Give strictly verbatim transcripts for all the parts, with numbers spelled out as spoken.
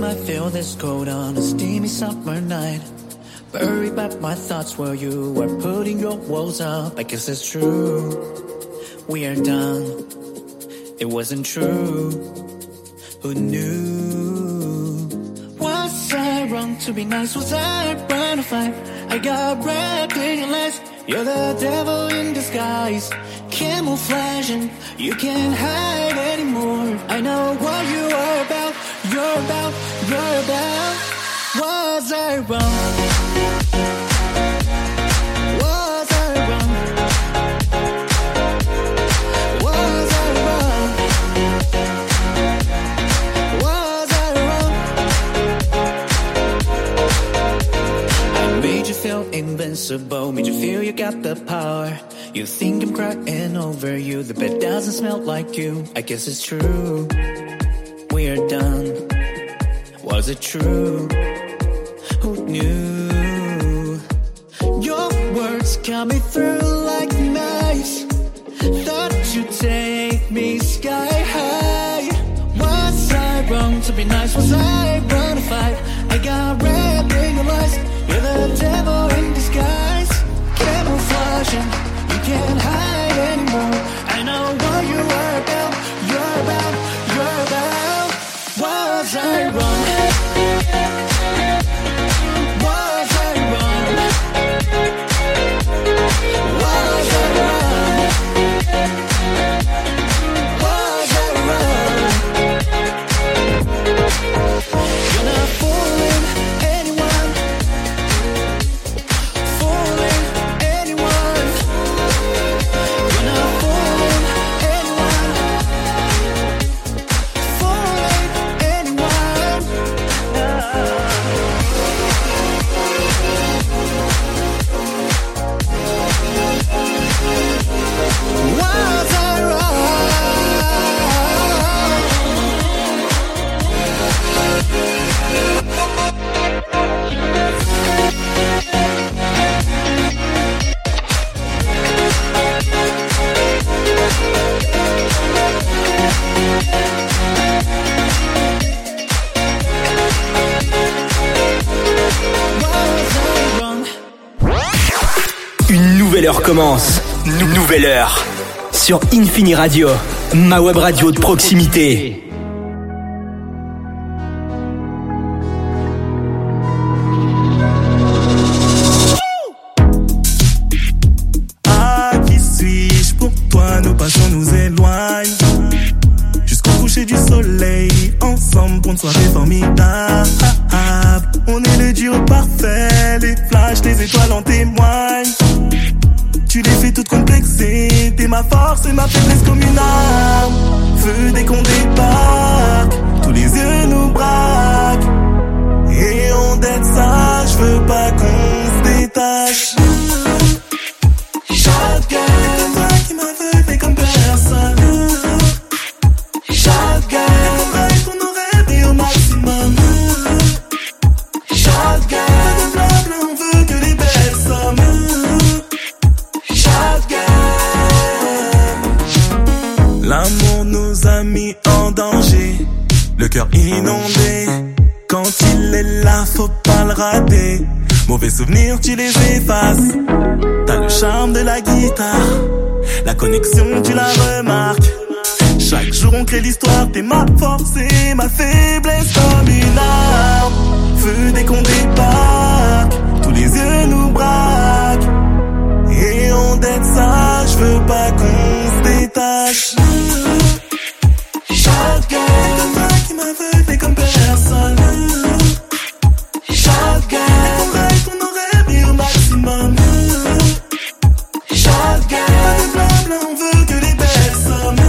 might feel this cold on a steamy summer night. Worry about my thoughts while you are putting your walls up. I guess it's true, we are done. It wasn't true, who knew? Was I wrong to be nice? Was I blind to fight? I got wrapped in your lies. You're the devil in disguise, camouflaging. You can't hide anymore. I know what you are about. You're about, you're about. Was I wrong? Was I wrong? Was I wrong? Was I wrong? I made you feel invincible, made you feel you got the power. You think I'm crying over you, the bed doesn't smell like you. I guess it's true, we're done. Was it true? Who knew? Your words cut me through like knives. Thought you'd take me sky high. Was I wrong to be nice? Was I wrong to fight? I got wrapped in your lies. You're the devil in disguise, camouflaging. You can't hide anymore. I know what you are about. You're about, you're about. Was I wrong? Was I wrong? Was I wrong? Was I wrong? You're not fooling anyone, fooling anyone. You're not fooling anyone, fooling anyone. Was I wrong? Une nouvelle heure commence. Nouvelle heure. Sur Infini Radio, ma web radio de proximité. Ah, qui suis-je pour toi? Nos passions nous éloignent jusqu'au coucher du soleil. Ensemble pour une soirée formidable. On est le duo parfait. Les flashs, les étoiles en témoignent. Tu les fais toutes complexées. T'es ma force et ma faiblesse comme une arme. Feu dès qu'on débarque, tous les yeux nous braquent. Et on dette ça, je veux pas qu'on se détache. Shotgun, toi qui m'aveugle mais comme personne. Shotgun, on drive pour nos rêves et au maximum. Shotgun, blabla, on veut que les belles sommes. L'amour nous a mis en danger, le cœur inondé. Quand il est là, faut pas le rater. Mauvais souvenirs, tu les effaces. T'as le charme de la guitare, la connexion, tu la remarques. Chaque jour on crée l'histoire, t'es ma force et ma faiblesse comme une arme. Feu dès qu'on débarque, tous les yeux nous braquent. Et on dette ça, je veux pas qu'on se détache. Shotgun, toi qui m'aveugle mais comme personne. Shotgun, on drive pour nos rêves et au maximum. Shotgun, blabla, on veut que les belles sommes.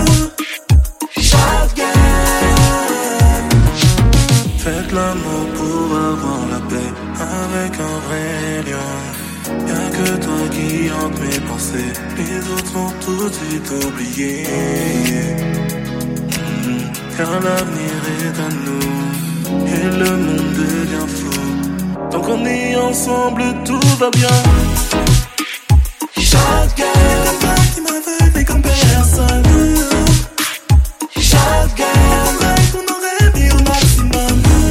Shotgun. Faites l'amour pour avoir la paix avec un vrai lion. Y'a que toi qui hante mes pensées, les autres vont tout de suite oublier. Mmh, car l'avenir est à nous, et le monde devient fou. Tant qu'on est ensemble, tout va bien. Shotgun, toi qui m'aveugle mais comme personne. Shotgun, on drive pour nos rêves et au maximum.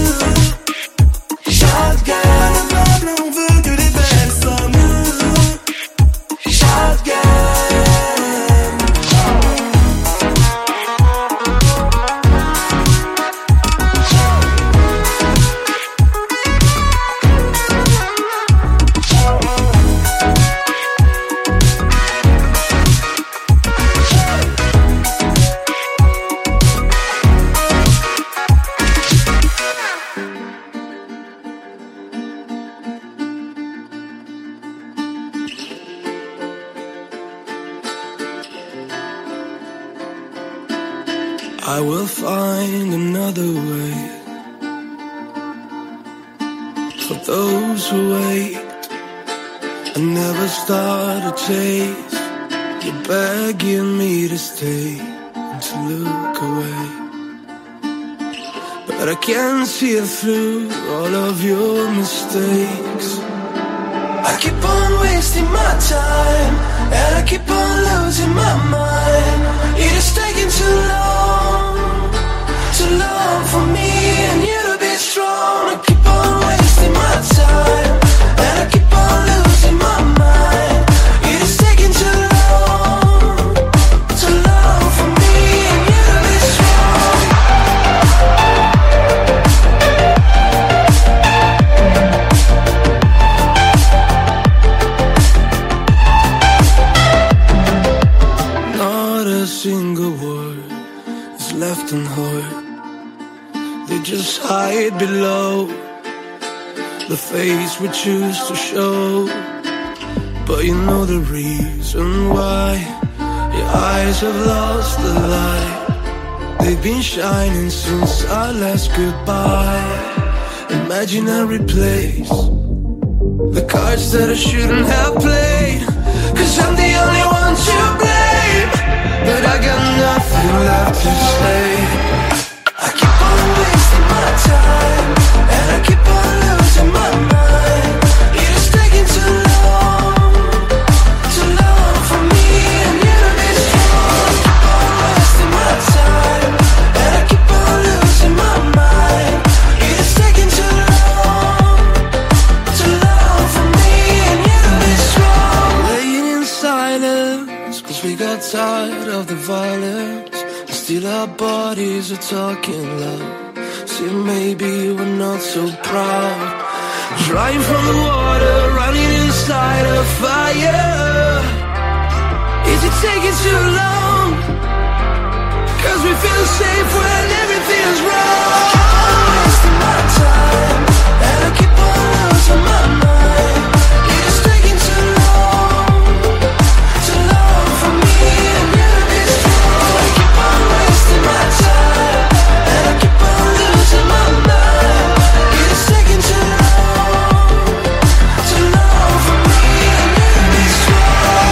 I will find another way. For those who wait, I never start a chase. You're begging me to stay and to look away, but I can't see it through all of your mistakes. I keep on wasting my time, and I keep on losing my mind. It is taking too long, too long for me and you to be strong. I keep on wasting my time, and I keep on losing my mind. It is taking too long, too long for me and you to be strong. Not a single word is left unheard. They just hide below the face we choose to show. But you know the reason why. Your eyes have lost the light. They've been shining since our last goodbye. Imaginary place, the cards that I shouldn't have played. Cause I'm the only one to blame, but I got nothing left to say. I keep on wasting my time, and I keep on losing my mind. It is taking too long, too long for me and you to be strong. I keep on wasting my time, and I keep on losing my mind. It is taking too long, too long for me and you to be strong. Laying in silence, cause we got tired of the violence. Still our bodies are talking loud. See, maybe we're not so proud. Drying from the water, running inside a fire. Is it taking too long? Cause we feel safe when everything's wrong. I keep on wasting my time, and I keep on losing my mind. It is taking too long, too long for me and you to be strong. I keep on wasting my time, and I keep on losing my mind. It is taking too long, too long for me and you to be strong.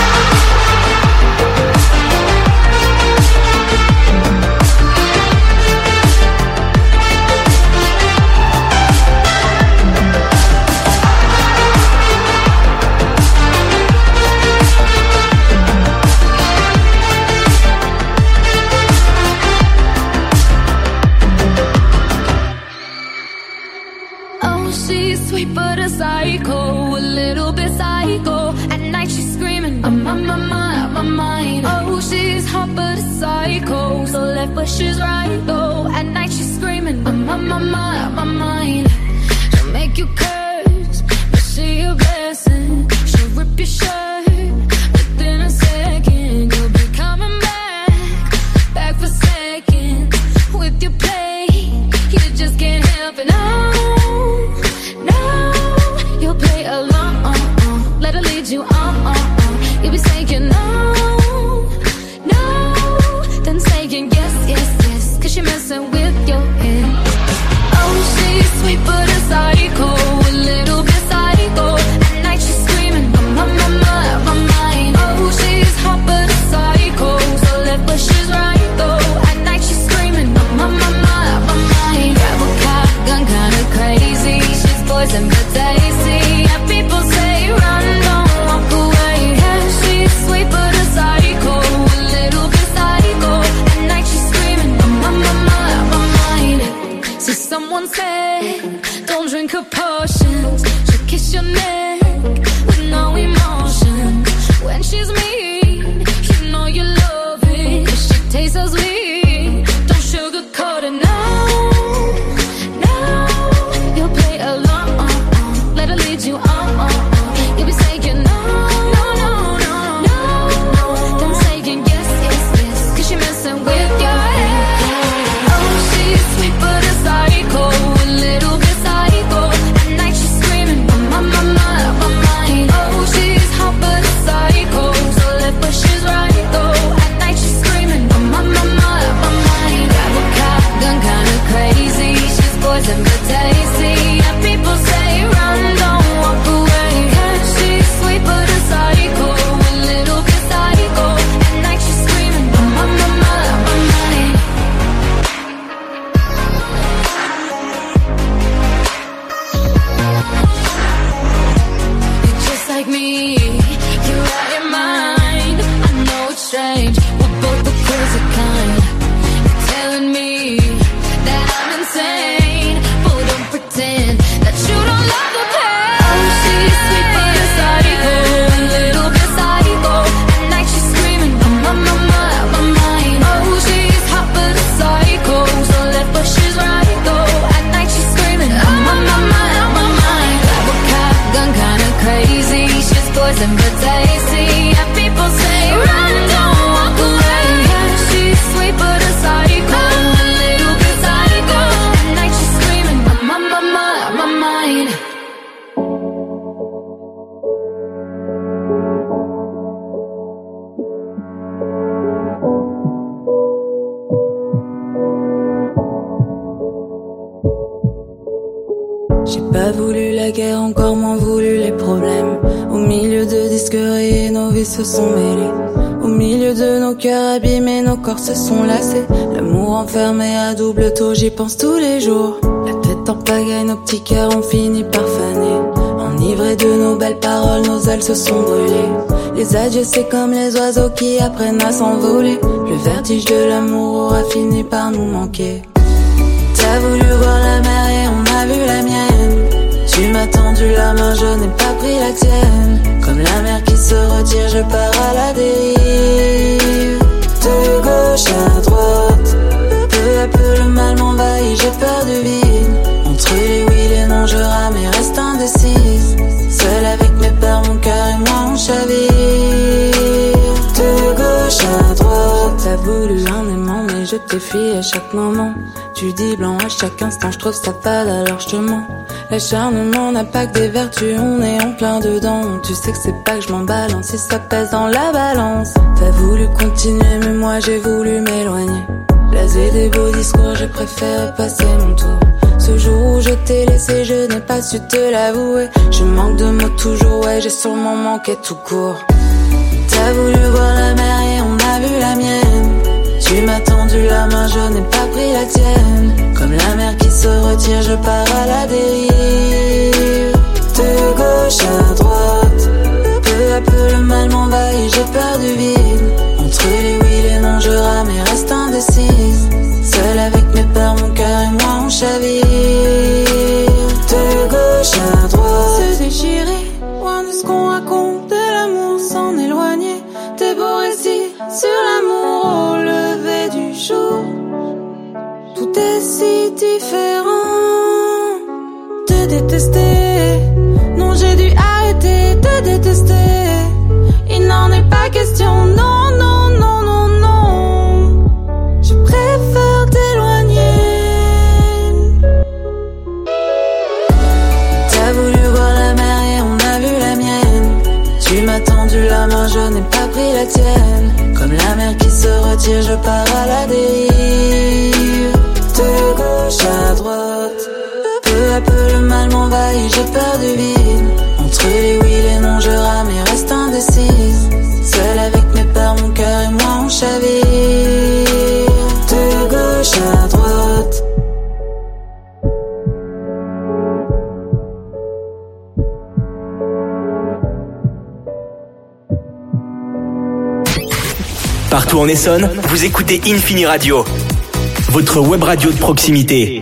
Oh, she's sweet but a psycho, a little bit psycho. At night she's screaming, I'm on my mind, my mind. Oh, she's hot but a psycho, so left but she's right. Oh, at night she's screaming, I'm on my mind, my mind. She'll make you curse, but she a blessing. She'll rip your shirt within a second. You'll be coming back, back for seconds with your play. You just can't help it. No, no, you'll play along. Let her lead you on. You'll be saying no, no, then saying yes, yes, yes. Cause you're messing with your head. Oh, she's sweet but a psycho, a little bit psycho. At night she's screaming, I'm on my mind, my mind. Oh, she's hot but a psycho, so left but she's right though. At night she's screaming, I'm on my mind, my mind. Grab a car, gun kinda crazy. She's poison but tasty. And people say run, don't walk away. Yeah, she's sweet but a psycho, a little bit psycho. At night she's screaming, I'm on my mind, my mind. So someone said, don't drink her potion. me you're out your mind. I know it's strange, we're both the crazy kind. You're telling me that I'm insane, but don't pretend that you don't love the pain. Oh, she's sweet but a psycho, a little bit psycho. At night she's screaming, I'm on my mind, out my mind. Oh, she's hot but a psycho, so left but she's right though. At night she's screaming, I'm on my mind, out my mind. Grab a cop gun, kinda crazy. She's poison but tasty. And people say, run, don't walk away. Yeah, she's sweet but a psycho, a little bit psycho. At night she's screaming, I'm on my mind, out my mind. J'ai pas voulu la guerre, encore moins voulu les problèmes. Au milieu de disques rayés, nos vies se sont mêlées. Au milieu de nos cœurs abîmés, nos corps se sont lassés. L'amour enfermé à double tour, j'y pense tous les jours. La tête en pagaille, nos petits cœurs ont fini par faner. Enivrés de nos belles paroles, nos ailes se sont brûlées. Les adieux, c'est comme les oiseaux qui apprennent à s'envoler. Le vertige de l'amour aura fini par nous manquer. T'as voulu voir la mer et on a vu la mienne. Tu m'as tendu la main, je n'ai pas pris la tienne. Comme la mer qui se retire, je pars à la dérive. De gauche à droite, peu à peu le mal m'envahit, j'ai peur du vide. Entre les oui et les non, je rame et reste indécise. Seule avec mes peurs, mon cœur et moi on chavire. De gauche à droite, t'as voulu un aimant mais je t'ai fui à chaque moment. Tu dis blanc à chaque instant, je trouve ça fade alors je te mens. L'acharnement n'a pas que des vertus, on est en plein dedans. Tu sais que c'est pas que je m'en balance, si ça pèse dans la balance. T'as voulu continuer mais moi j'ai voulu m'éloigner. Blasé des beaux discours, j'ai préféré passer mon tour. Ce jour où je t'ai laissé, je n'ai pas su te l'avouer. Je manque de mots toujours, ouais j'ai sûrement manqué tout court. T'as voulu voir la mer et on a vu la mienne. Tu m'as tendu la main, je n'ai pas pris la tienne. Comme la mer qui se retire, je pars à la dérive. De gauche à droite, peu à peu le mal m'envahit, j'ai peur du vide. Entre les oui et les non, je rame et reste indécise. Seule avec mes peurs, mon cœur et moi on chavire. De gauche à droite, se déchirer, loin de ce qu'on raconte de l'amour, s'en éloigner. Tes beaux récits sur l'amour au lever du jour. Tout est si différent. Te détester, non j'ai dû arrêter de détester. Il n'en est pas question, non, non, non, non, non. Je préfère t'éloigner. T'as voulu voir la mer et on a vu la mienne. Tu m'as tendu la main, je n'ai pas pris la tienne. Comme la mer qui se retire, je pars à la dérive. De gauche à droite, peu à peu le mal m'envahit, j'ai peur du vide. Entre les oui et les non, je rame et reste indécise. Seule avec mes peurs, mon cœur et moi on chavire. De gauche à droite. Partout en Essonne, vous écoutez Infini Radio, votre web radio de proximité.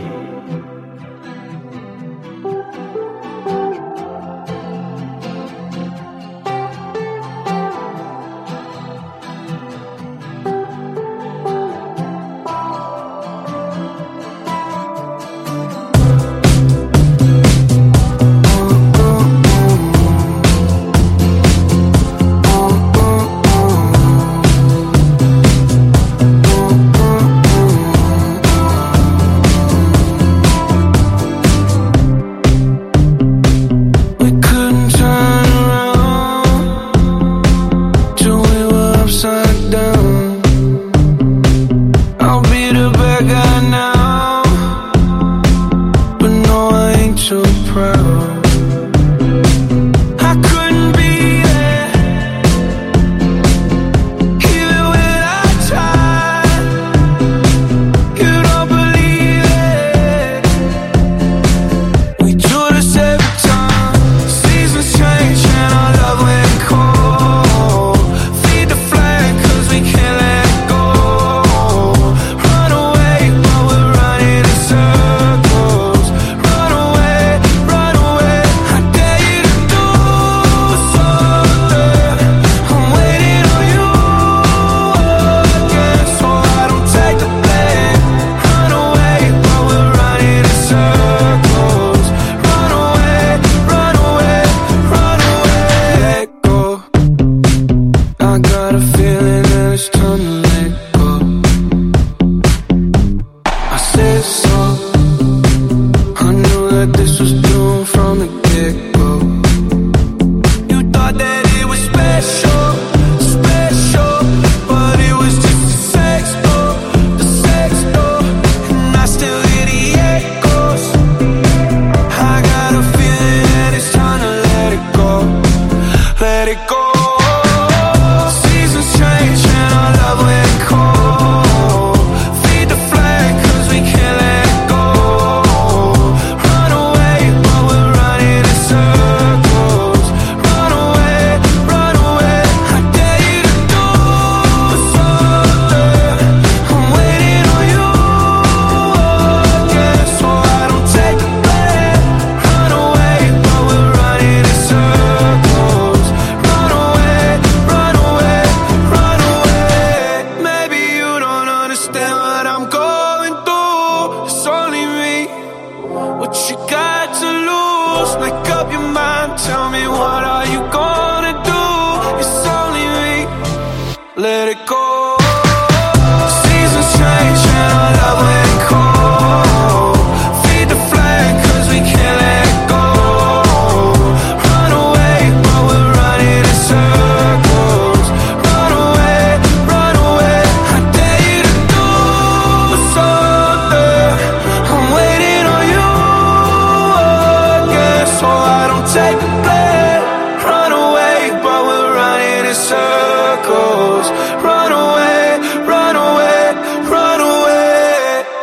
let it go. Seasons change and our love went cold. Feed the flame cause we can't let it go. Run away but we're running in circles. Run away, run away, I dare you to do something. I'm waiting on you again, so I don't take the blame. Run away but we're running in circles. Run away, run away, run away. Maybe you don't understand what I'm going through. It's only me. What you got to lose? Make up your mind. Tell me what are you gonna do? It's only me. Let it go. Seasons change and our love went cold. Feed the flame cause we can't let it go. Run away but we're running in circles. Run away, run away, I dare you to do something. I'm waiting on you again, so I don't take the blame. Run away but we're running in circles. Run away, run away, run away.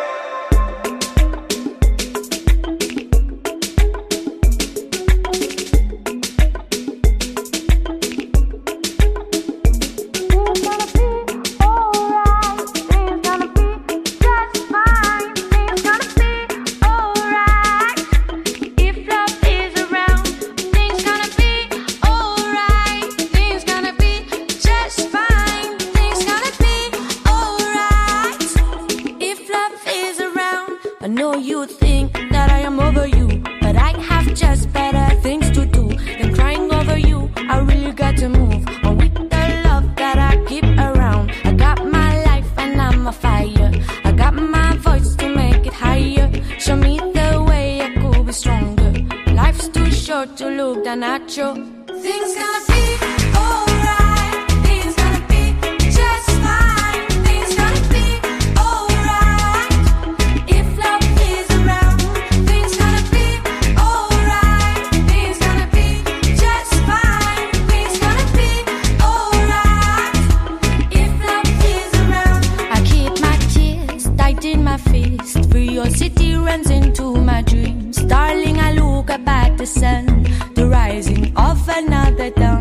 I know you think that I am over you, but I have just better things to do than crying over you. I really got to move on with the love that I keep around. I got my life and I'm a fire. I got my voice to make it higher. Show me the way I could be stronger. Life's too short to look down at you. Things gonna be alright. Things gonna be just fine. Things gonna be alright. If love is around, things gonna be alright. Things gonna be just fine. Things gonna be alright. If love is around, I keep my tears tight in my fist. Curiosity runs into my dreams. Darling, I look up at the sun, the rising of another dawn.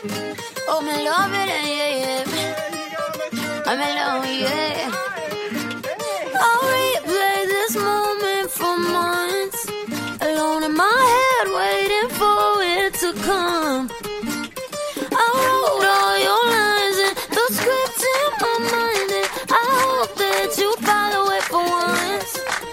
Oh, me love it, yeah, yeah. I'm alone, yeah. I'll replay this moment for months. Alone in my head, waiting for it to come. I wrote all your lines and the script in my mind, and I hope that you follow it for once.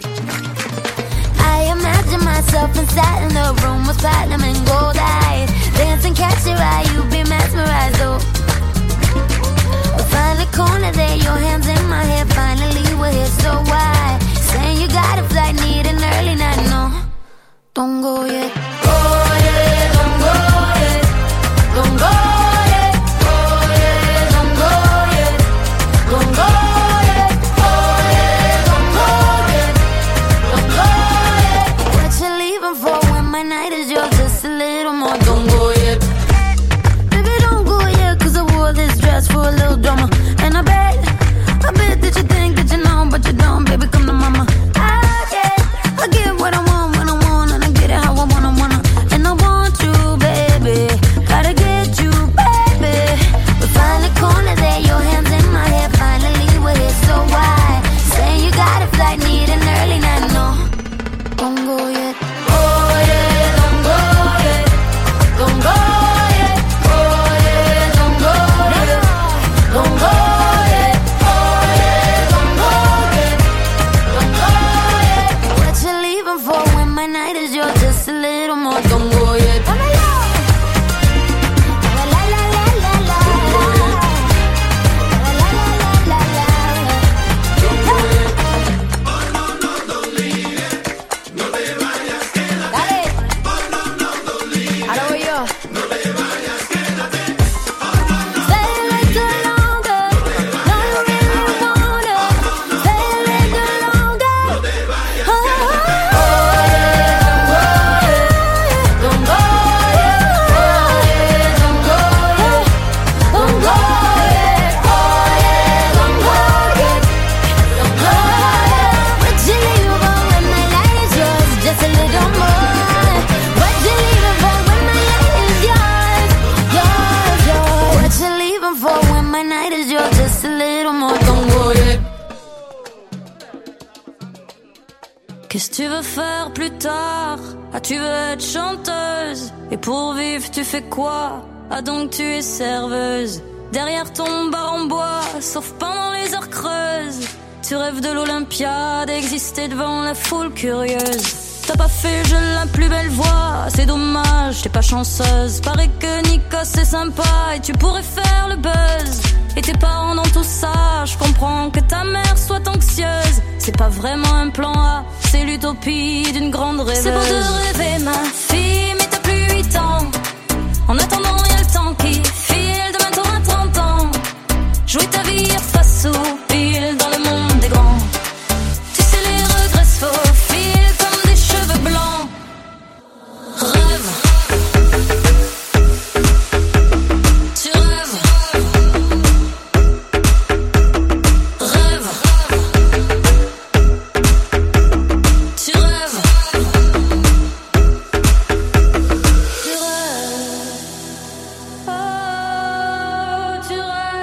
I imagine myself inside in the room with platinum and gold eyes, dancing, catch your eye, you be mesmerized, oh. Find a corner there, your hands in my hair, finally we're here, so why? Saying you got a flight, need an early night, no, don't go yet. Oh yeah, don't go yet, don't go yet. Oh yeah, don't go yet, don't go yet. Oh yeah, don't go yet, don't go yet. What you leaving for when my night is yours? Just a little more, don't go yet. Baby, don't go yet, cause I wore this dress for a little drama. And I bet, I bet that you think that you know, but you don't, baby, come to mama. I get, I get what I want when I want, and I get it how I wanna, wanna. And I want you, baby, gotta get you, baby. We find a corner there, your hands in my hair, finally we're here, so why? Saying you got a flight, need an early night, no, don't go yet. Oh yeah, don't go yet, don't go yet. Oh yeah, don't go yet, don't go yet. Oh yeah, don't go yet, don't go yet. What you leaving for when my night is yours? Just a little more, don't go yet. La la la la la la la. La la la la la la. Dale. Ahora voy yo. Stay a little longer. No, you really wanna. Stay a little longer. Oh, yeah, don't go yet. Don't go yet. Don't go yet. Oh yeah, don't go yet. Don't go yet. What you leaving for when my light is yours? Just a little more. What you leaving for when my light is yours? Yours, yours. What you leaving for when my night is yours? Just a little more. Don't go yet. Qu'est-ce que tu veux faire plus tard? Ah, tu veux être chanteuse? Et pour vivre, tu fais quoi? Ah, donc tu es serveuse. Derrière ton bar en bois, sauf pendant les heures creuses. Tu rêves de l'Olympiade, exister devant la foule curieuse. T'as pas fait je la plus belle voix, c'est dommage, t'es pas chanceuse. Paraît que Nikos c'est sympa et tu pourrais faire le buzz. Et tes parents dans tout ça, je comprends que ta mère soit anxieuse. C'est pas vraiment un plan A, c'est l'utopie d'une grande rêveuse. C'est beau de rêver ma fille, mais t'as plus huit ans. En attendant y'a le temps qui file, demain t'auras trente ans. Jouer ta vie à face ou pile dans le monde des grands. Tu sais les regrets se faufilent comme des cheveux blancs. Rêve. Tu rêves. Rêve. Tu rêves. Tu rêves. Oh, tu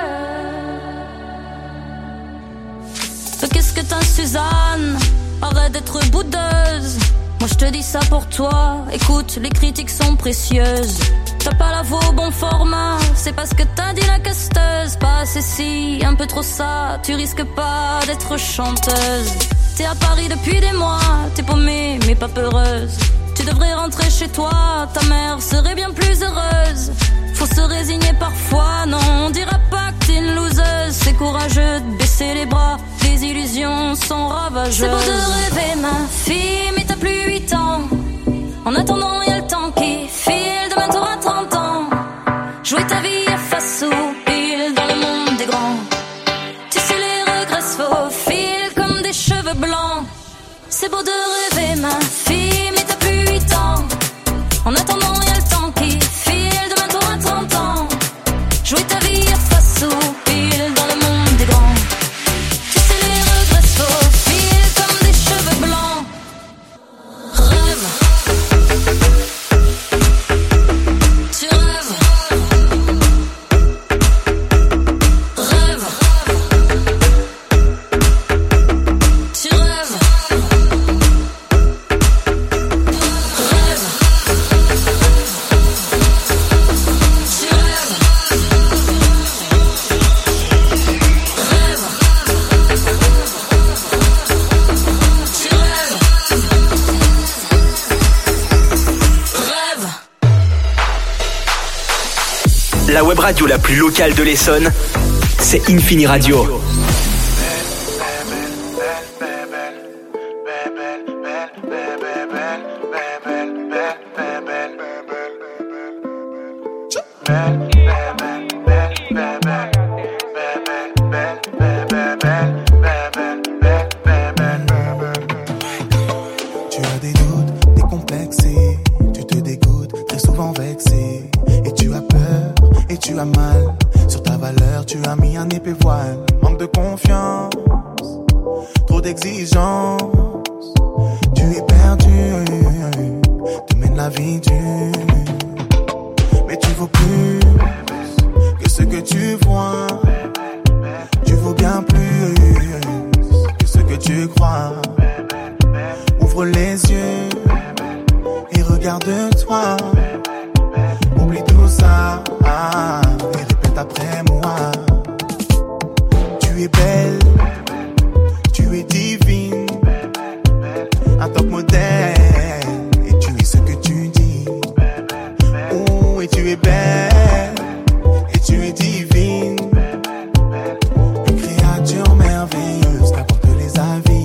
rêves. Qu'est-ce que t'as, Suzanne? Arrête d'être boudeuse. Moi je te dis ça pour toi. Écoute, les critiques sont précieuses. T'as pas la voix au bon format, c'est parce que t'as dit la casteuse. Pas assez si, un peu trop ça. Tu risques pas d'être chanteuse. T'es à Paris depuis des mois, t'es paumée mais pas peureuse. Tu devrais rentrer chez toi, ta mère serait bien plus heureuse. Faut se résigner parfois, non, on dira pas que t'es une loseuse. C'est courageux de baisser les bras, les illusions sont ravageuses. C'est beau de rêver ma fille, mais t'as plus huit ans. En attendant y'a le temps qui file, demain t'auras trente ans. Jouer ta vie à face ou pile dans le monde des grands. Tu sais les regrets se faufilent comme des cheveux blancs. C'est beau de rêver ma fille, mais t'as plus huit ans. En attendant y'a le temps qui file, demain t'auras trente ans. Jouer ta vie à face ou pile dans le monde des grands. Tu sais les regrets se faufilent comme des cheveux blancs. Rêve. La web radio la plus locale de l'Essonne, c'est Infini Radio. Tu as des doutes, décomplexé, tu te dégoûtes, très souvent vexé, et tu as peur, et tu as mal, sur ta valeur tu as mis un épais voile, manque de confiance, trop d'exigence, tu es perdu, te mène la vie dure, mais tu vaux plus que ce que tu vois, tu vaux bien plus que ce que tu crois. Ouvre les yeux et regarde-toi. Oublie tout ça et répète après moi. Tu es belle, tu es divine, un top modèle, et tu es ce que tu dis. Oh, et tu es belle, et tu es divine, une créature merveilleuse qu'apporte les avis.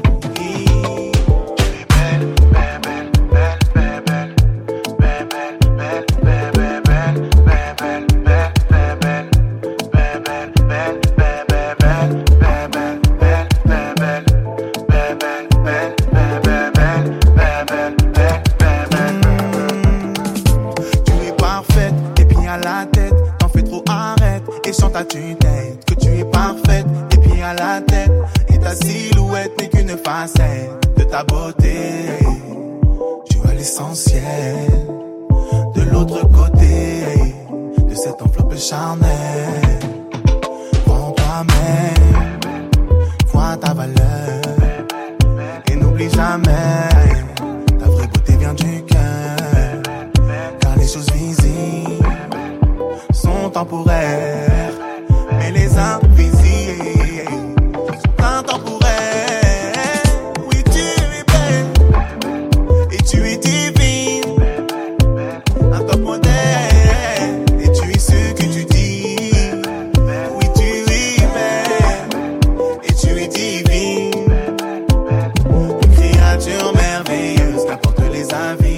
Ta tue-tête, que tu es parfaite, des pieds à la tête, et ta silhouette n'est qu'une facette de ta beauté. Tu as l'essentiel de l'autre côté de cette enveloppe charnelle. Crois en toi-même, vois ta valeur, et n'oublie jamais, ta vraie beauté vient du cœur, car les choses visibles sont temporaires. Mais les invisibles sont intemporels. Oui, tu es belle et tu es divine, un top modèle, et tu es ce que tu dis. Oui, tu es belle et tu es divine, une créature merveilleuse qu'apporte les avis.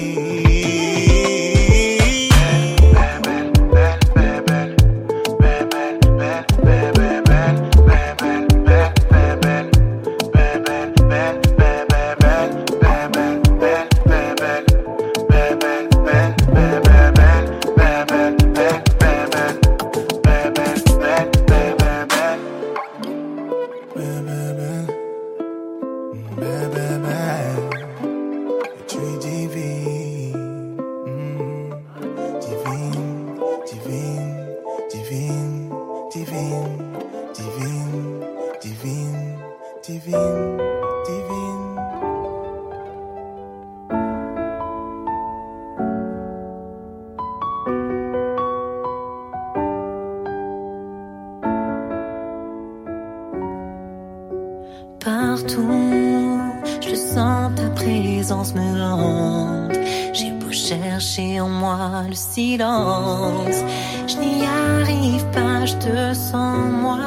Partout, je sens ta présence me hante. J'ai beau chercher en moi le silence, je n'y arrive pas, je te sens moi,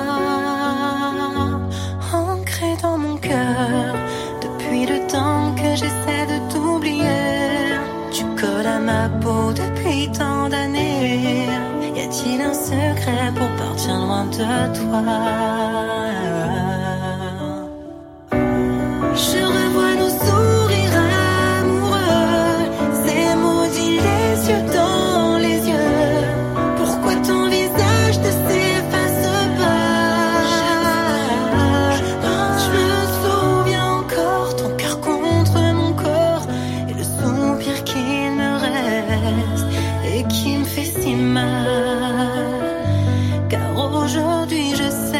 ancré dans mon cœur. Depuis le temps que j'essaie de t'oublier, tu colles à ma peau depuis tant d'années. Y a-t-il un secret pour partir loin de toi? Je revois nos sourires amoureux, ces maudits les yeux dans les yeux. Pourquoi ton visage ne s'efface pas? Je me souviens encore, ton cœur contre mon corps, et le soupir qu'il me reste et qui me fait si mal. Car aujourd'hui je sais,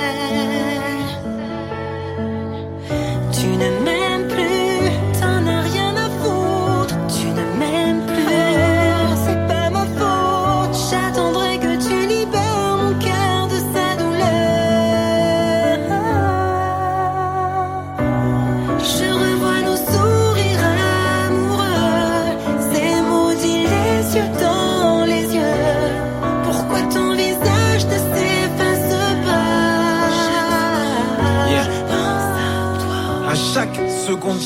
tu ne m'aimes plus, t'en as rien à foutre. Tu ne m'aimes plus, c'est pas ma faute. J'attendrai que tu libères mon cœur de sa douleur. Je revois nos sourires amoureux, ces maudits les yeux dans les yeux. Pourquoi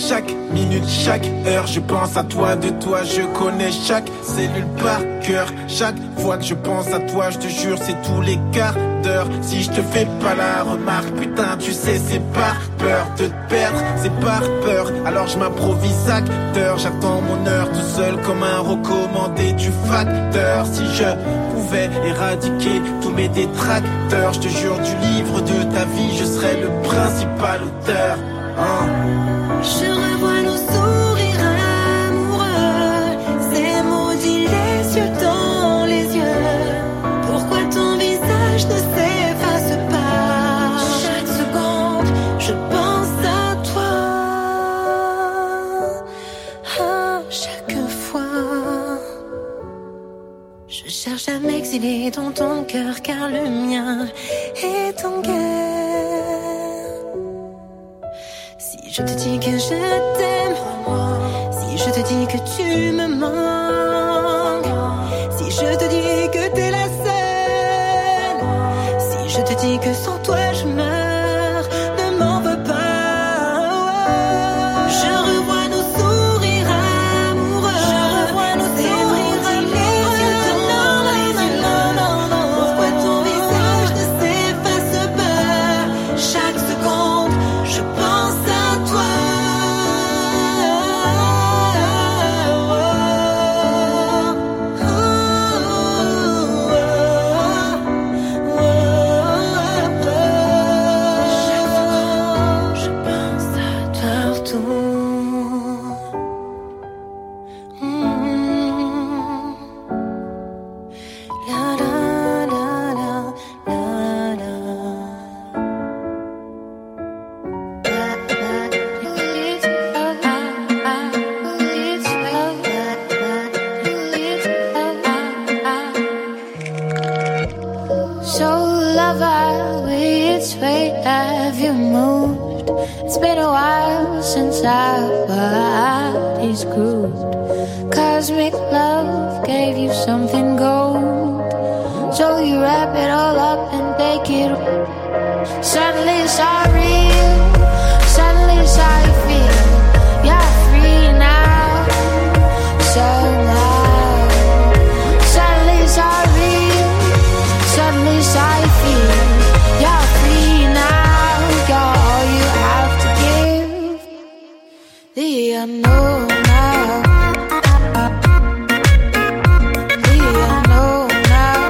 chaque minute, chaque heure, je pense à toi, de toi je connais chaque cellule par cœur. Chaque fois que je pense à toi, je te jure, c'est tous les quarts d'heure. Si je te fais pas la remarque, putain, tu sais, c'est par peur de te perdre, c'est par peur. Alors je m'improvise acteur, j'attends mon heure tout seul comme un recommandé du facteur. Si je pouvais éradiquer tous mes détracteurs, je te jure, du livre de ta vie, je serais le principal auteur. Hein? Je revois nos sourires amoureux, ces maudits les yeux dans les yeux. Pourquoi ton visage ne s'efface pas? Chaque seconde, je pense à toi. À chaque fois, je cherche à m'exiler dans ton cœur, car le mien est en guerre. Si je te dis que je t'aime, si je te dis que tu me manques, si je te dis que t'es la seule, si je te dis que sans toi je meurs, ne m'en veux pas. Je revois nos sourires amoureux, je revois nos sourires amoureux dans les yeux. Pourquoi ton visage ne s'efface pas? Chaque seconde, je pense à toi. Je pense à toi partout. Mm. La la la la la la. So lover, which way have you moved? It's been a while since our bodies grooved. Cosmic love gave you something gold, so you wrap it all up and take it. Suddenly it's all real, suddenly it's how you feel. You're free now, somehow. Suddenly it's all real, suddenly it's how you feel. You're free now, you're all you have to give. The unknown now, the unknown now,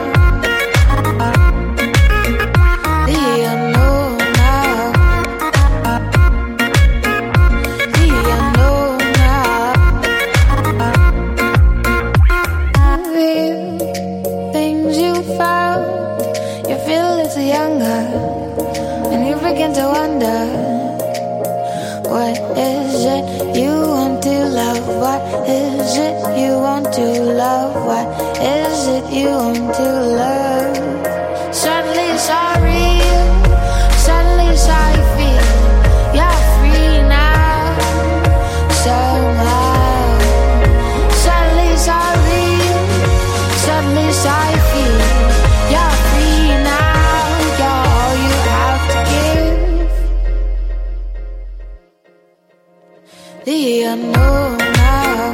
the unknown now, the unknown now. Real things you found, you feel a little younger, and you begin to wonder, what is it you want to love? What is it you want to love? What is it you want to love? Suddenly it's all real, suddenly it's how you feel. You're free now, somehow. Suddenly it's all real, suddenly it's how you feel. You're free now, you're all you have to give. The unknown now,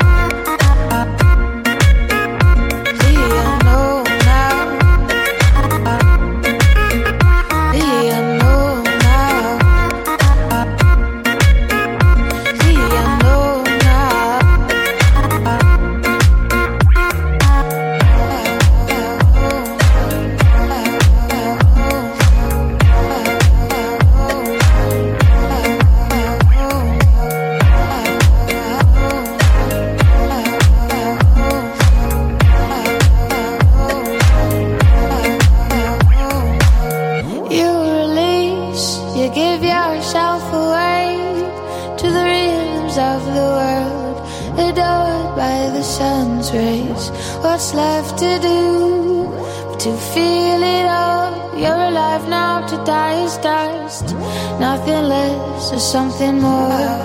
the unknown now, the unknown now, the unknown you release, you give yourself away to the rhythms of the world, adored by the sun's rays. What's left to do but to feel it all? You're alive now, to die is dust. Nothing less, there's something more.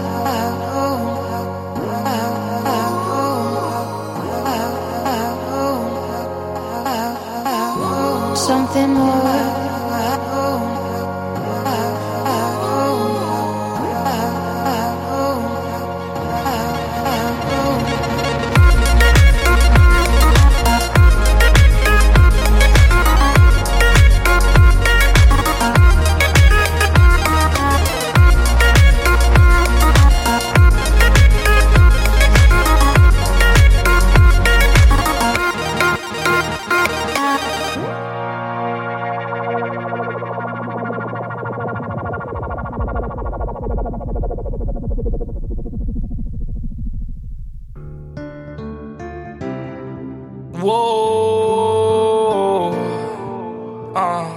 Something more. Whoa. Uh.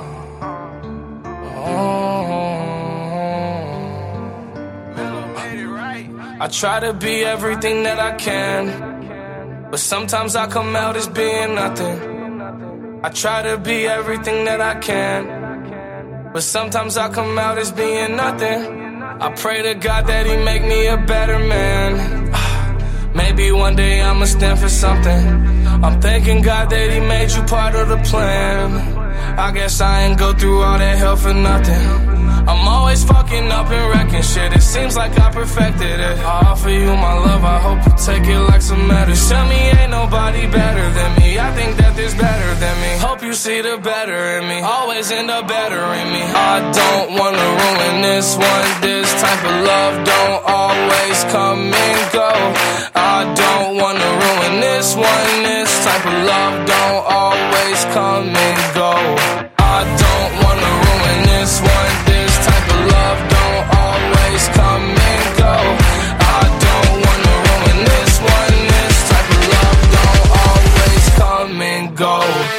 I try to be everything that I can, but sometimes I come out as being nothing. I try to be everything that I can, but sometimes I come out as being nothing. I pray to God that he make me a better man. Maybe one day I'ma stand for something. I'm thanking God that he made you part of the plan. I guess I ain't go through all that hell for nothing. I'm always fucking up and wrecking shit. It seems like I perfected it. I offer you my love, I hope you take it like some medicine. Tell me ain't nobody better than me. I think that there's better than me. Hope you see the better in me. Always end up bettering me. I don't wanna ruin this one. This type of love don't always come and go. I don't wanna ruin this one. This type of love don't always come and go. I don't wanna ruin this one. This type of love don't always come and go. I don't wanna ruin this one. This type of love don't always come and go.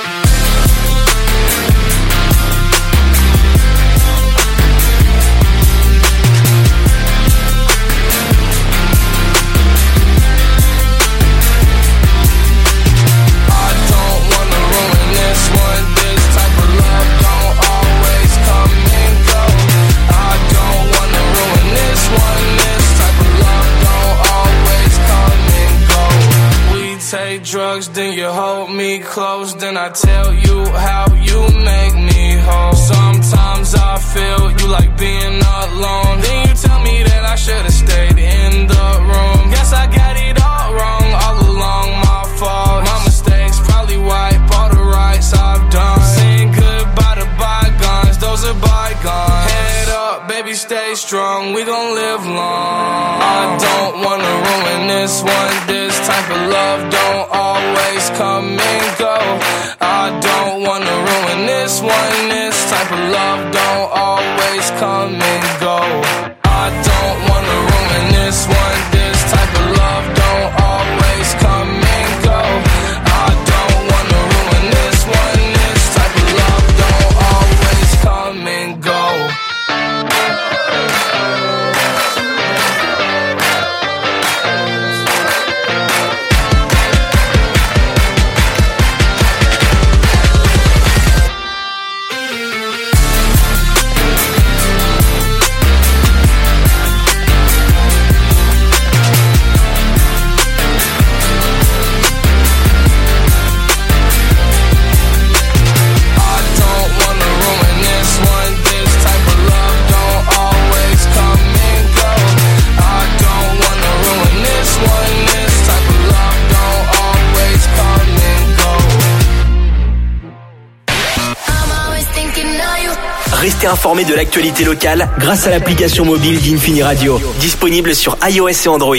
Take drugs, then you hold me close. Then I tell you how you make me whole. Sometimes I feel you like being alone. Then you tell me that I should've stayed in the room. Guess I got it all wrong, all along my fault. My mistakes probably wipe all the rights I've done. Saying goodbye to bygones, those are bygones. Head up, baby, stay strong, we gon' live long. I don't wanna ruin this one. This type of love don't always come and go. I don't wanna ruin this one. This type of love don't always come and go. I don't wanna ruin this one. This type of love don't always come and go. I don't wanna ruin this one. This type of love don't always come and go. Restez informés de l'actualité locale grâce à l'application mobile d'Infini Radio. Disponible sur iOS et Android.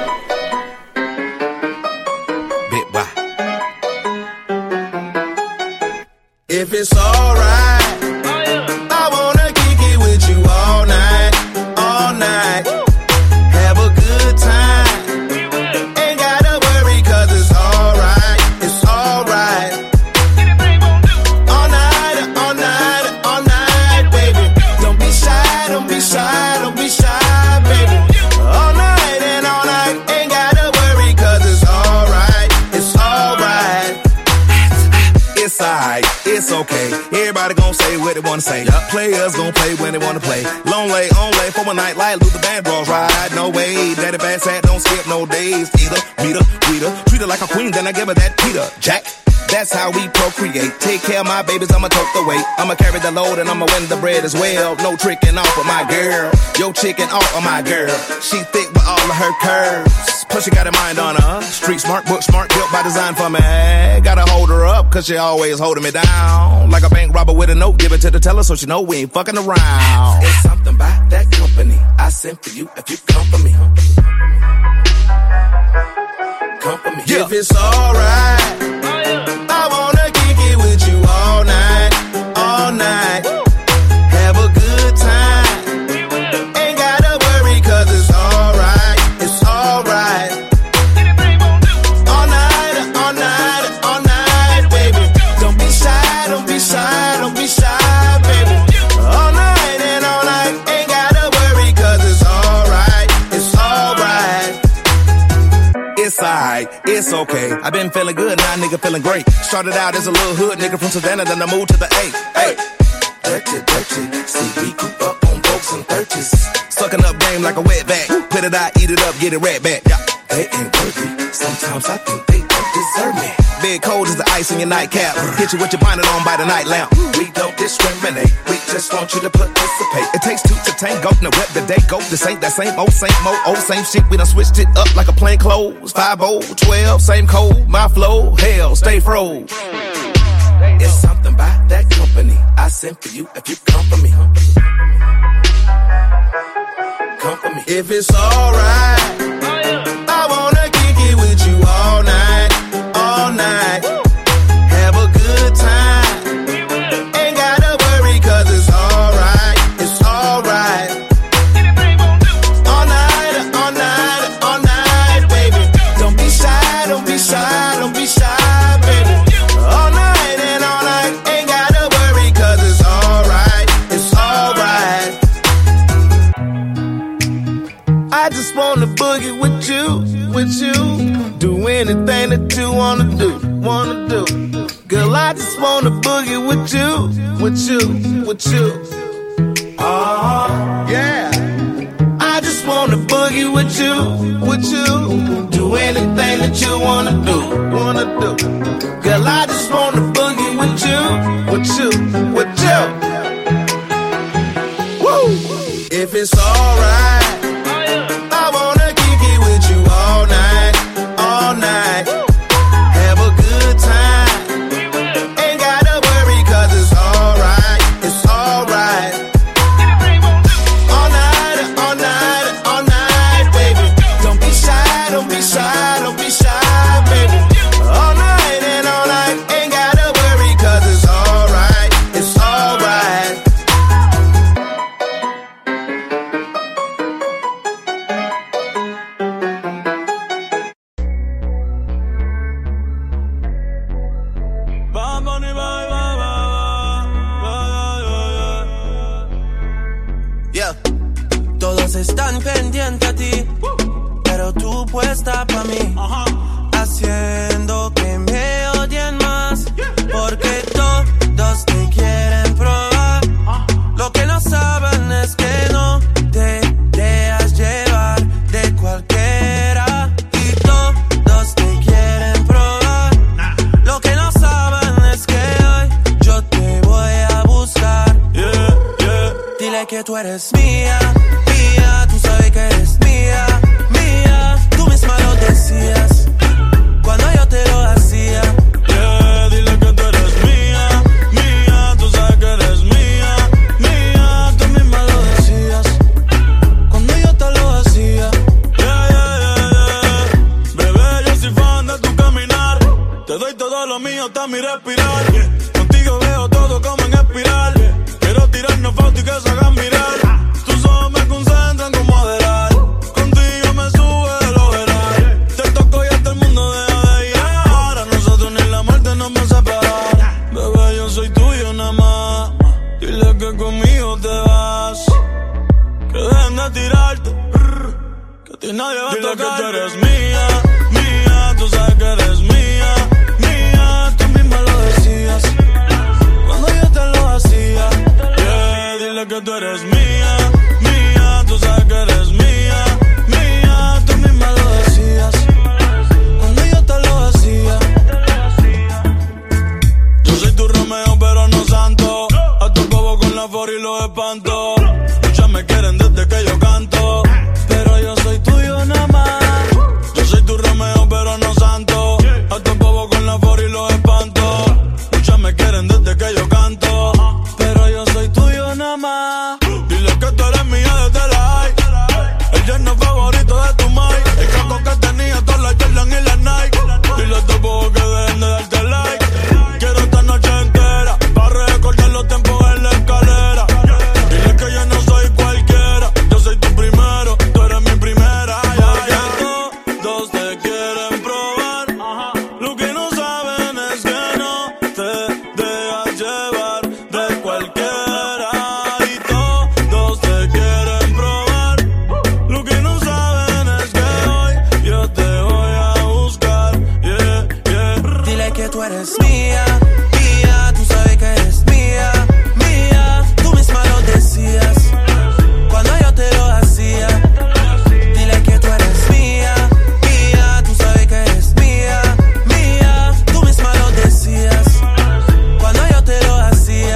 If it's alright, I wanna kick it with you all night, all night. Have a good time. Ain't gotta worry cause it's alright, it's alright. All night, all night, all night, baby. Don't be shy, don't be shy, don't be shy, baby. All night and all night, ain't gotta worry cause it's alright, it's alright. It's alright. It's okay. Everybody gon' say what they wanna say. Yep. Players gon' play when they wanna play. Long lay, on lay for a night like Luther Vandross ride. No way, daddy bad sad, don't skip no days. Either, meet her, greet her, treat her like a queen, then I give her that Peter Jack. That's how we procreate. Take care of my babies, I'ma tote the weight. I'ma carry the load and I'ma win the bread as well. No tricking off of my girl. Yo chicken off of my girl. She thick with all of her curves. Plus she got a mind on her. Street smart, book smart, built by design for me. Gotta hold her up, cause she always holding me down. Like a bank robber with a note, give it to the teller so she know we ain't fucking around. It's something about that company I sent for you if you come for me. Come for me. Yeah. If it's alright, I wanna kick it with you all night, all night. Have a good time. Ain't gotta worry cause it's alright, it's alright. All night, all night, all night. it's okay. I've been feeling good, now nigga feeling great. Started out as a little hood nigga from Savannah, then I moved to the A. Hey, dirty, dirty. See, we grew up on folks and thirties. Sucking up game like a wet bag. Put it out, eat it up, get it right back. Yeah. They ain't worthy. Sometimes I think they don't deserve me. Big cold as the ice in your nightcap. Hit you with your bonnet on by the night lamp. We don't discriminate. We just want you to participate. It takes two to tango. Now what the day go? This ain't that same old, same old, old same shit. We done switched it up like a plain clothes. Five oh, twelve, same code. My flow, hell, stay froze. It's something about that company I sent for you if you come for me. Come for me. If it's alright, I wanna kick it with you all night, all night. Have a good time. Ain't gotta worry cause it's alright, it's alright. All night, all night, all night, baby. Don't be shy, don't be shy, don't be shy, baby. All night and all night, ain't gotta worry cause it's alright, it's alright. I just wanna boogie with you, with you. Do anything that you wanna do, wanna do. Girl, I just wanna boogie with you, with you, with you. Oh, yeah. I just wanna boogie with you, with you. Do anything that you wanna do, wanna do. Girl, I just wanna boogie with you, with you, with you. Woo! If it's alright, I wanna kick it with you all night, all night. Have a good time. Ain't gotta worry cause it's alright, it's alright. All night, all night, all night, baby. Don't be shy, don't be shy, don't be shy, baby. All night and all night, ain't gotta worry cause it's alright, it's alright. Yeah. Todos están pendientes a ti, pero tú puesta pa' mí, haciendo que me odien más, porque todos te quieren probar. Lo que no saben es que no te dejas llevar de cualquiera, y todos te quieren probar. Lo que no saben es que hoy yo te voy a buscar. Yeah, yeah. Dile que tú eres mía, mía, tú sabes que eres mía, mía. Tú misma lo decías cuando yo te lo hacía. Yeah, dile que tú eres mía, mía, tú sabes que eres mía, mía. Tú misma lo decías cuando yo te lo hacía. Yeah, yeah, yeah, yeah. Bebé, yo soy fan de tu caminar. Te doy todo lo mío hasta mi respirar. Contigo veo todo como en espiral. Quiero tirarnos fotos y que se hagan viral. Tus ojos me concentran como Adderall. Contigo me sube el overall. Te toco y hasta el mundo deja de llegar. A nosotros ni la muerte nos va a separar. Bebé, yo soy tuyo nada más. Dile que conmigo te vas. Que dejen de tirarte. Que a ti nadie va a tocar. Dile que tú eres mía, mía. Tú sabes que eres mía, mía. Tú misma lo decías cuando yo te lo hacía. Yeah, dile que tú eres mía, mía. Tú sabes que eres mía, mía. Tú misma lo decías cuando yo te lo hacía. Yo soy tu Romeo pero no santo. A tu bobo con la for y los espanto. Muchas me quieren desde que yo canto, pero yo soy tuyo nada más. Yo soy tu Romeo pero no santo. A tu bobo con la for y los espanto. Muchas me quieren desde que yo canto, pero yo soy tuyo nada más. Dile que tú eres mía desde la high. El yerno favorito de tu mai. El caco que tenía todas las Jordan y las Nike. Dile a tu bobo que dejen de darte like. Quiero esta noche entera pa' recordar los tiempos en la escalera. Dile mía, mía. Tú sabes que eres mía, mía. Tú misma lo decías cuando yo te lo hacía. Dile que tú eres mía, mía. Tú sabes que eres mía, mía. Tú misma lo decías cuando yo te lo hacía.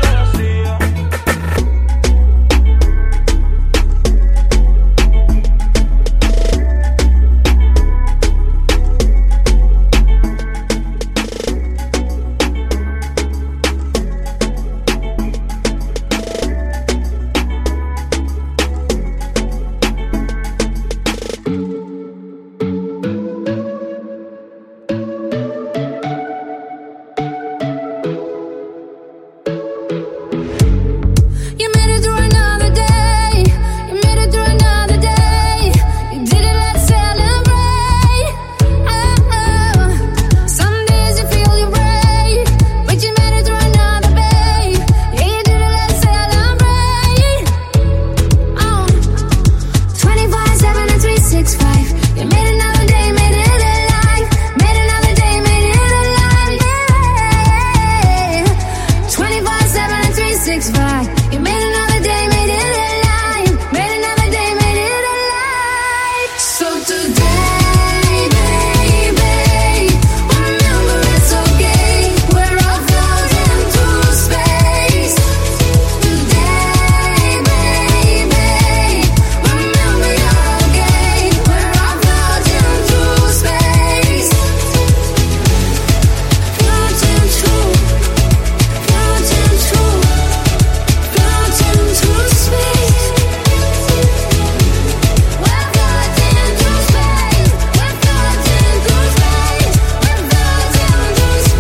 You made it through another day. You made it through another day. You did it, let's celebrate. Oh, oh. Some days you feel you're brave, but you made it through another day. Yeah, you did it, let's celebrate. Oh, twenty-five seven and three sixty-five. You made another day, made it alive. Made another day, made it alive. Yeah. twenty-five seven and three sixty-five. You made another day, made it alive. Made another day, made it alive. So today, baby, remember it's okay. We're all floating through space. Today, baby, remember you're okay. We're all floating through space. Floating through, floating through. Floating through space. We're floating through space. We're floating through space. We're floating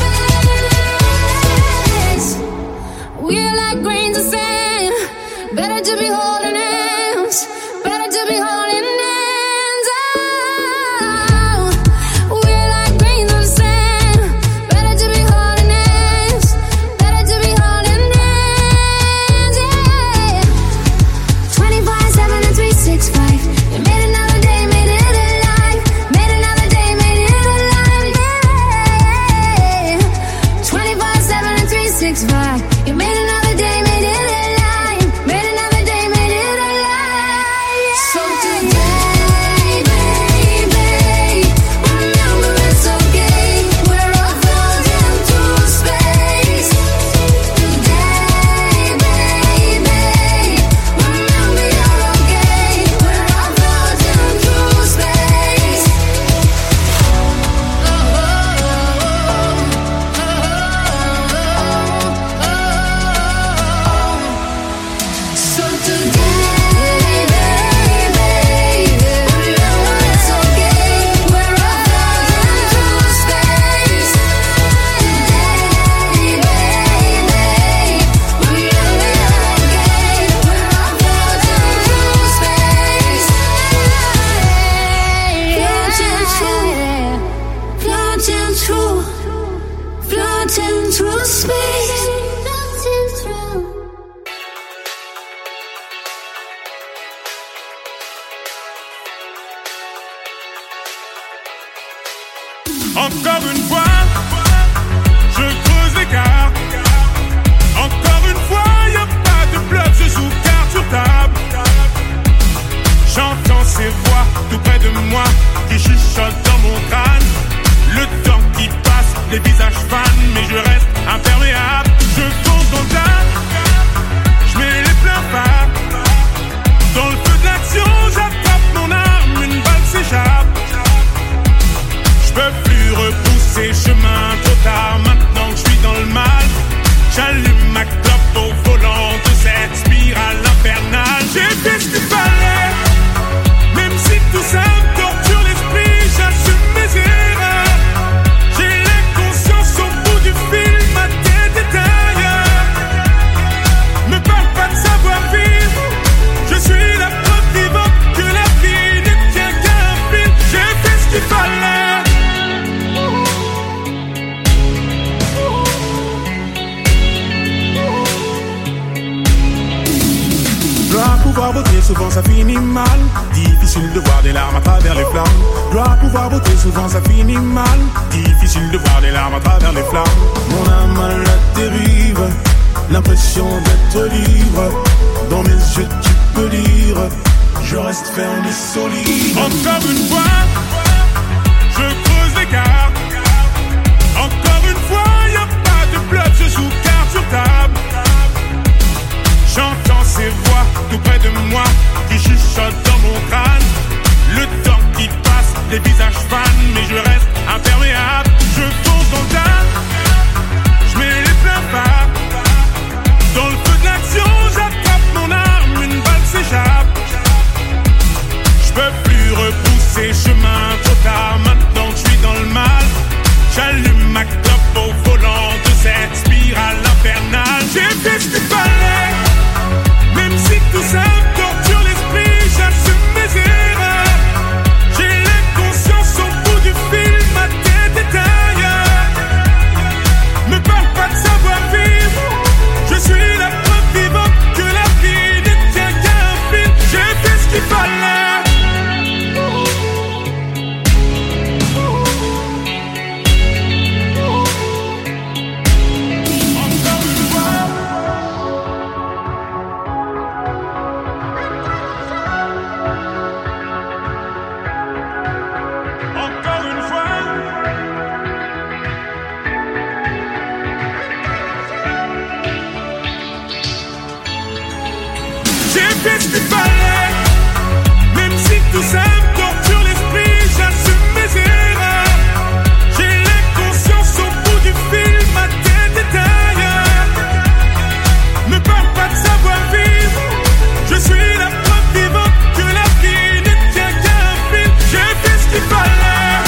through space. We're like grains of sand. Better to be holding hands. Better to be holding hands. Oh, we're like grains of sand. Better to be holding hands. Better to be holding hands. Yeah. twenty-five seven and three sixty-five. You made another day, made it alive. Made another day, made it alive. Yeah. twenty-five seven and three sixty-five. You made another day, made it alive. Made another day, made it alive. So today, baby, remember it's okay. We're all floating through space. Today, baby, remember you're okay. We're all floating through space. Oh, oh, oh, oh. So today, baby, remember it's okay. We're all floating through space. Today, baby, remember you're okay. We're all floating through space. Floating through, floating through, floating through space. Floating through. Encore une fois, je creuse l'écart. Encore une fois, y'a pas de bluff, je joue carte sur table. J'entends ces voix tout près de moi qui chuchotent dans mon crâne. Le temps qui passe, les visages fanent, mais je reste imperméable. Je fonce dans le tas, je mets les pleins phares. Dans le feu de l'action, j'attrape mon arme, une balle s'échappe. Je peux plus repousser chemin trop tard. Maintenant que je suis dans le mal, j'allume ma clope au volant de cette spirale infernale. J'ai fait ce qu'il fallait, même si tout ça me torture l'esprit, j'assume mes erreurs. J'ai l'inconscience au bout du fil, ma tête est ailleurs. Me parle pas de savoir vivre, je suis la preuve vivante que la vie ne tient qu'à un fil. J'ai fait ce qu'il fallait. souvent ça finit mal. Difficile de voir des larmes à travers les flammes. Dois pouvoir voter, souvent ça finit mal. Difficile de voir des larmes à travers les flammes. Mon âme à la dérive, l'impression d'être libre. Dans mes yeux tu peux lire, je reste ferme et solide. Encore une fois, je creuse l'écart. Encore une fois, y'a pas de bluff, je joue carte sur table. J'entends ces voix tout près de moi qui chuchotent dans mon crâne. Le temps qui passe, les visages fans, mais je reste imperméable. Je fonce dans le tas, je mets les pleins phares. Dans le feu de l'action, j'attrape mon arme, une balle s'échappe. Je peux plus repousser chemin trop tard, maintenant que je suis dans le mal. J'allume ma clope au volant de cette spirale infernale. J'ai fait ce qu'il fallait, même si tout ça me torture l'esprit, j'assume mes erreurs. J'ai l'inconscience au bout du fil, ma tête est ailleurs. Me parle pas de savoir vivre, je suis la preuve vivante que la vie ne tient qu'à un fil. J'ai fait ce qu'il fallait. Tout ça me torture l'esprit, j'assume mes erreurs. J'ai l'inconscience au bout du fil, ma tête est ailleurs. Ne parle pas de savoir vivre, je suis la preuve vivante que la vie ne tient qu'à un fil. J'ai fait ce qu'il fallait.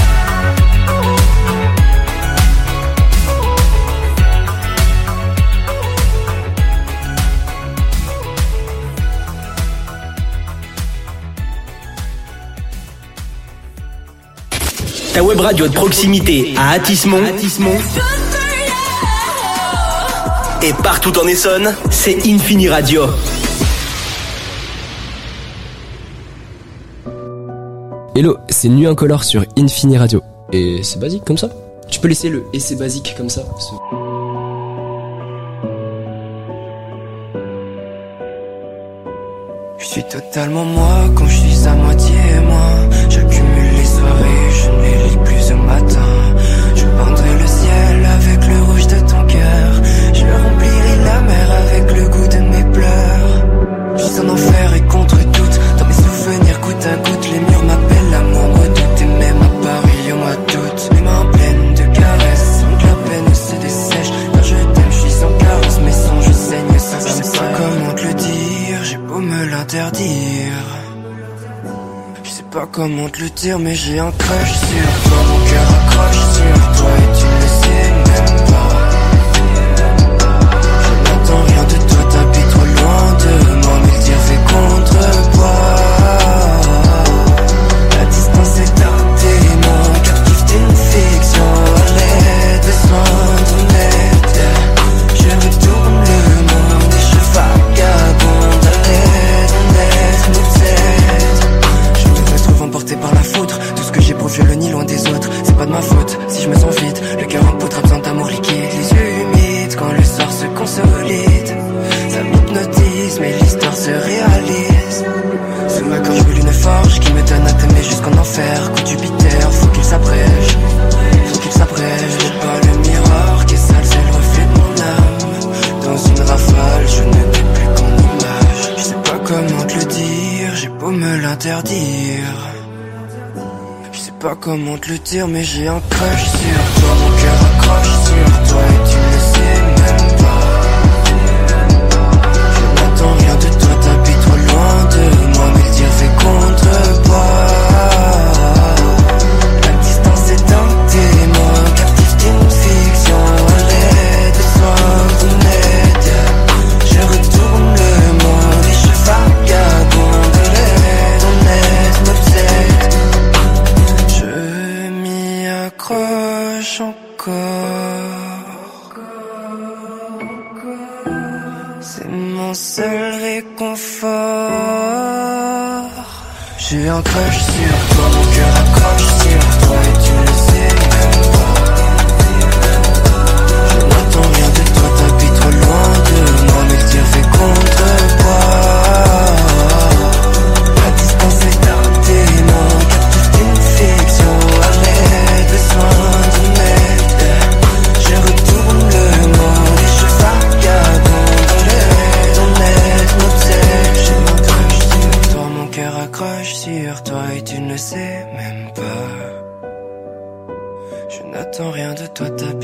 Ta web radio de proximité à Athis-Mont et partout en Essonne, c'est Infini Radio. Hello, c'est Nuit Incolore sur Infini Radio. Et c'est basique comme ça. Tu peux laisser le et c'est basique comme ça. Je suis totalement moi quand je suis à moitié moi. J'accumule les soirées, je ne les lis plus au matin. Je peindrai le ciel avec le rouge de ton cœur. Je remplirai la mer avec le goût de mes pleurs. Je suis en enfer et contre toute. Dans mes souvenirs goutte à goutte, les murs m'appellent l'amour redoute. Et même à Paris au mois d'août, mes mains pleines de caresses, sans que la peine se dessèche. Quand je t'aime, je suis sans carence, mes sons je saigne sans cesse. Je sais pas comment te le dire, j'ai beau me l'interdire. Je sais pas comment te le dire, mais j'ai un crush sur toi. Mon cœur accroche sur toi et tu ne le sais même pas. Je n'entends rien de toi, t'habites trop loin de moi, mais le dire fait contrepoids. La distance est un témoin, captif d'une fiction. À l'aide des soins ton aide, je retourne le monde et je vagabonde. À l'aide, on aide, nous aide. Je me retrouve emporté par la foudre. Tout ce que j'éprouve, je le nie loin des autres. C'est pas de ma faute si je me sens vide. Le cœur en poutre a besoin d'amour liquide. Les yeux humides quand le soir se consolide. Ça m'hypnotise mais l'histoire se réalise. Sous ma gorge brûle une forge qui me donne à t'aimer jusqu'en enfer. Coup Jupiter, faut qu'il s'abrège. Faut qu'il s'abrège. J'ai pas le miroir qui est sale, c'est le reflet de mon âme. Dans une rafale, je ne n'ai plus qu'en image. Je sais pas comment te le dire, j'ai beau me l'interdire. Je sais pas comment te le dire, mais j'ai un crush sur toi. Mon cœur accroche sur toi et tu ne le sais même pas. Je n'entends rien de toi, t'habites trop loin de moi, mais le dire fait contrepoids. La distance est un témoin, captif d'une fiction. À l'aide de soins ton aide, je retourne le monde et je vagabonde. À l'aide, on aide, m'obsède. Je m'y accroche encore. C'est mon seul réconfort. suis en crush sur toi, mon cœur accroche sur toi et tu le sais même pas. Je n'entends rien de toi, t'habites trop loin de moi, mais le tir fait contrepoids. La distance est un démon, captif d'une fiction, allez, besoin de m'aide. Je retourne le monde et je vagabonde, allez, ton aide m'obsède. J'ai mon crush sur toi, mon cœur accroche sur toi et tu ne le sais même pas. Je n'attends rien de toi, t'habites